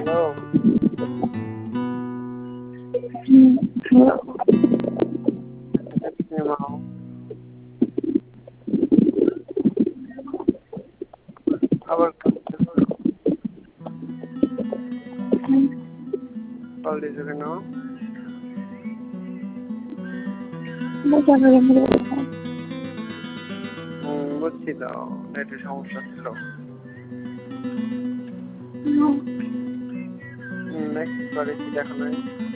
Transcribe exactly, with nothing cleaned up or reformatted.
Hello. হুম, hello. আবার হুম। Call দিয়েছো কেন? হুম, বুঝছি তো নেটের সমস্যা ছিল। হুম। হুম, মেসেজ করেছি দেখো নাই?